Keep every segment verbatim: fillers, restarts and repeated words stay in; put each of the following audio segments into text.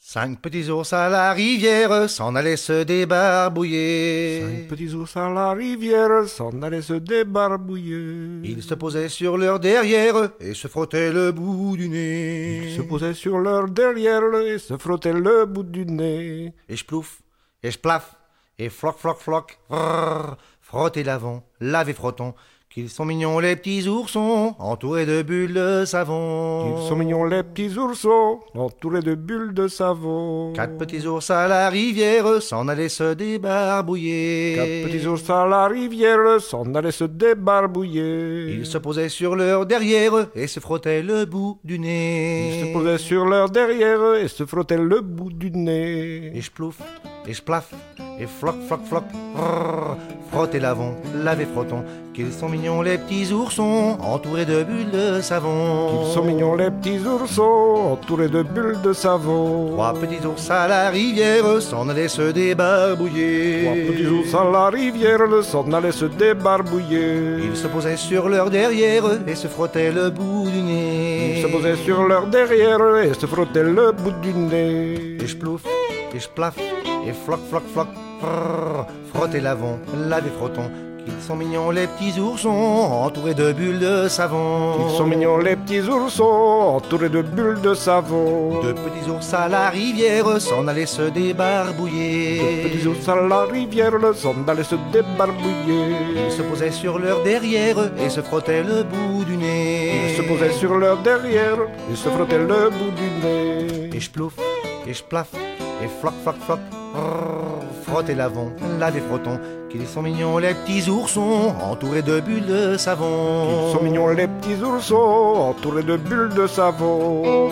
Cinq petits ours à la rivière s'en allaient se débarbouiller. Cinq petits ours à la rivière s'en allaient se débarbouiller. Ils se posaient sur leur derrière et se frottaient le bout du nez. Ils se posaient sur leur derrière et se frottaient le bout du nez. Et j'plouf, et j'plaf, et floc, floc, floc, rrr, frotter l'avant, laver frotton. Qu'ils sont mignons les petits oursons, entourés de bulles de savon. Qu'ils sont mignons les petits oursons, entourés de bulles de savon. Quatre petits ours à la rivière s'en allaient se débarbouiller. Quatre petits ours à la rivière s'en allaient se débarbouiller. Ils se posaient sur leur derrière et se frottaient le bout du nez. Ils se posaient sur leur derrière et se frottaient le bout du nez. Et j'plouf, et j'plaf, et floc, floc, floc, rrr, frotter l'avant, laver frotton. Qu'ils sont mignons les petits oursons, entourés de bulles de savon. Qu'ils sont mignons les petits oursons, entourés de bulles de savon. Trois petits ours à la rivière s'en allaient se débarbouiller. Trois petits ours à la rivière s'en allaient se débarbouiller. Ils se posaient sur leur derrière et se frottaient le bout du nez. Ils se posaient sur leur derrière et se frottaient le bout du nez. Et j'plouf, et j'plaf, et floc, floc, floc, rrr, frotter l'avant, laver frotton. Qu'ils sont mignons les petits oursons, entourés de bulles de savon. Qu'ils sont mignons les petits oursons, entourés de bulles de savon. Deux petits ours à la rivière s'en allaient se débarbouiller. Deux petits ours à la rivière s'en allaient se débarbouiller. Ils se posaient sur leur derrière et se frottaient le bout du nez. Ils se posaient sur leur derrière et se frottaient le bout du nez. Et j'plouf, et j'plaf, et floc, floc, floc, rrr, frotter l'avant, laver frotton. Qu'ils sont mignons les petits oursons, entourés de bulles de savon. Qu'ils sont mignons les petits oursons, entourés de bulles de savon.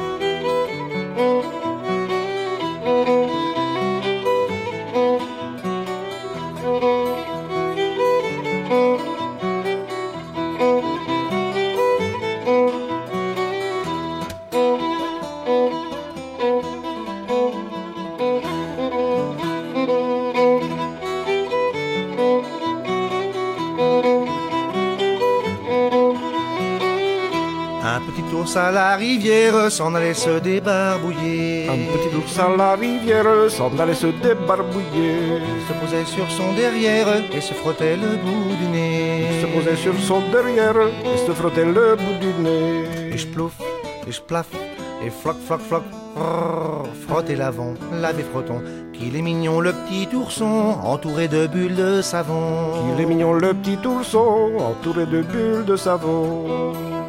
Un petit ours à la rivière s'en allait se débarbouiller. Un petit ours à la rivière s'en allait se débarbouiller. Il se posait sur son derrière et se frottait le bout du nez. Il se posait sur son derrière et se frottait le bout du nez. Et j'plouf, et j'plaf, et floc, floc, floc, rrr, frotter l'avant, laver frotton. Qu'il est mignon le petit ourson, entouré de bulles de savon. Il est mignon le petit ourson, entouré de bulles de savon.